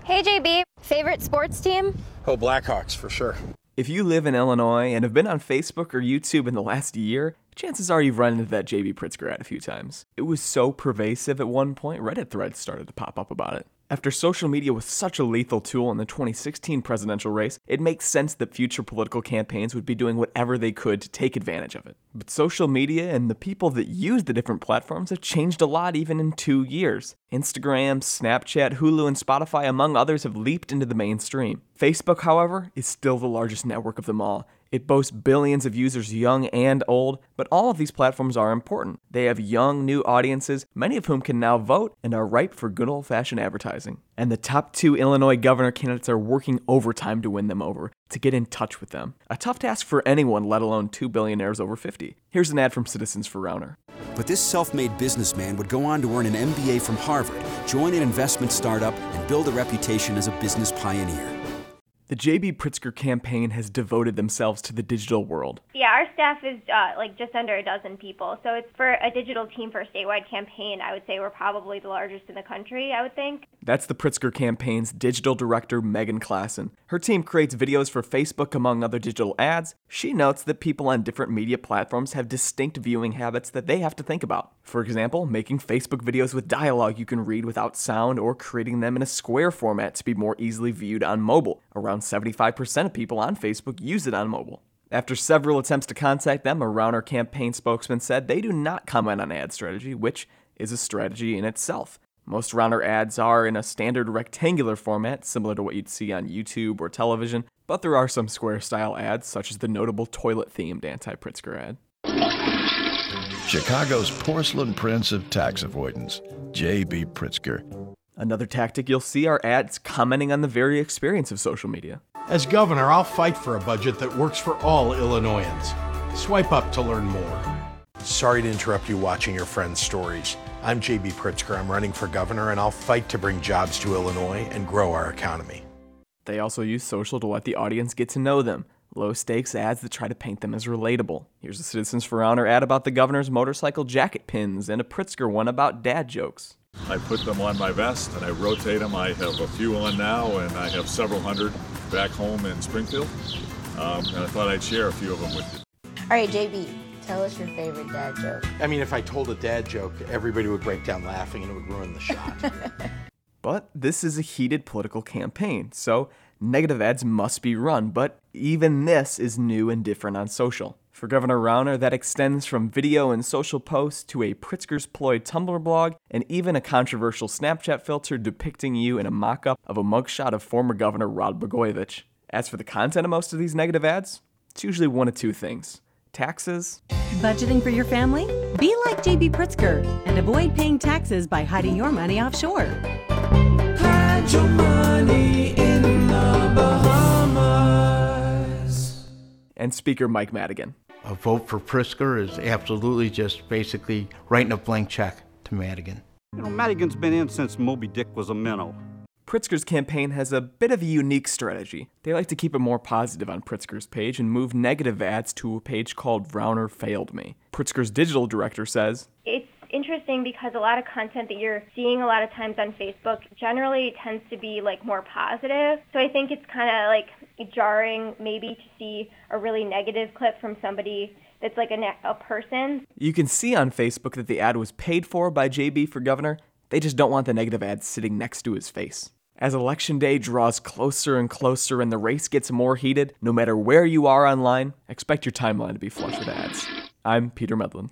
Hey JB, favorite sports team? Oh, Blackhawks, for sure. If you live in Illinois and have been on Facebook or YouTube in the last year, chances are you've run into that JB Pritzker ad a few times. It was so pervasive at one point, Reddit threads started to pop up about it. After social media was such a lethal tool in the 2016 presidential race, it makes sense that future political campaigns would be doing whatever they could to take advantage of it. But social media and the people that use the different platforms have changed a lot even in 2 years. Instagram, Snapchat, Hulu, and Spotify, among others, have leaped into the mainstream. Facebook, however, is still the largest network of them all. It boasts billions of users, young and old, but all of these platforms are important. They have young, new audiences, many of whom can now vote and are ripe for good old-fashioned advertising. And the top 2 Illinois governor candidates are working overtime to win them over, to get in touch with them. A tough task for anyone, let alone 2 billionaires over 50. Here's an ad from Citizens for Rauner. But this self-made businessman would go on to earn an MBA from Harvard, join an investment startup, and build a reputation as a business pioneer. The JB Pritzker campaign has devoted themselves to the digital world. Yeah, our staff is just under a dozen people. So it's for a digital team for a statewide campaign. I would say we're probably the largest in the country, I would think. That's the Pritzker campaign's digital director, Megan Klassen. Her team creates videos for Facebook, among other digital ads. She notes that people on different media platforms have distinct viewing habits that they have to think about. For example, making Facebook videos with dialogue you can read without sound, or creating them in a square format to be more easily viewed on mobile. Around 75% of people on Facebook use it on mobile. After several attempts to contact them, a Rauner campaign spokesman said they do not comment on ad strategy, which is a strategy in itself. Most Rauner ads are in a standard rectangular format, similar to what you'd see on YouTube or television, but there are some square-style ads, such as the notable toilet-themed anti-Pritzker ad. Chicago's porcelain prince of tax avoidance, J.B. Pritzker. Another tactic you'll see are ads commenting on the very experience of social media. As governor, I'll fight for a budget that works for all Illinoisans. Swipe up to learn more. Sorry to interrupt you watching your friends' stories. I'm J.B. Pritzker. I'm running for governor, and I'll fight to bring jobs to Illinois and grow our economy. They also use social to let the audience get to know them. Low-stakes ads that try to paint them as relatable. Here's a Citizens for Rauner ad about the governor's motorcycle jacket pins, and a Pritzker one about dad jokes. I put them on my vest and I rotate them. I have a few on now, and I have several hundred back home in Springfield. And I thought I'd share a few of them with you. All right, JB, tell us your favorite dad joke. I mean, if I told a dad joke, everybody would break down laughing and it would ruin the shot. But this is a heated political campaign, so negative ads must be run, but even this is new and different on social. For Governor Rauner, that extends from video and social posts to a Pritzker's Ploy Tumblr blog, and even a controversial Snapchat filter depicting you in a mock-up of a mugshot of former Governor Rod Blagojevich. As for the content of most of these negative ads, it's usually one of two things: taxes. Budgeting for your family? Be like J.B. Pritzker and avoid paying taxes by hiding your money offshore. Hide your money in the Bahamas. And Speaker Mike Madigan. A vote for Pritzker is absolutely just basically writing a blank check to Madigan. You know, Madigan's been in since Moby Dick was a minnow. Pritzker's campaign has a bit of a unique strategy. They like to keep it more positive on Pritzker's page and move negative ads to a page called Rauner Failed Me. Pritzker's digital director says, It's interesting because a lot of content that you're seeing a lot of times on Facebook generally tends to be more positive. So I think it's kind of jarring maybe to see a really negative clip from somebody that's a person. You can see on Facebook that the ad was paid for by JB for governor. They just don't want the negative ad sitting next to his face. As Election Day draws closer and closer and the race gets more heated, no matter where you are online, expect your timeline to be flush with ads. I'm Peter Medlin.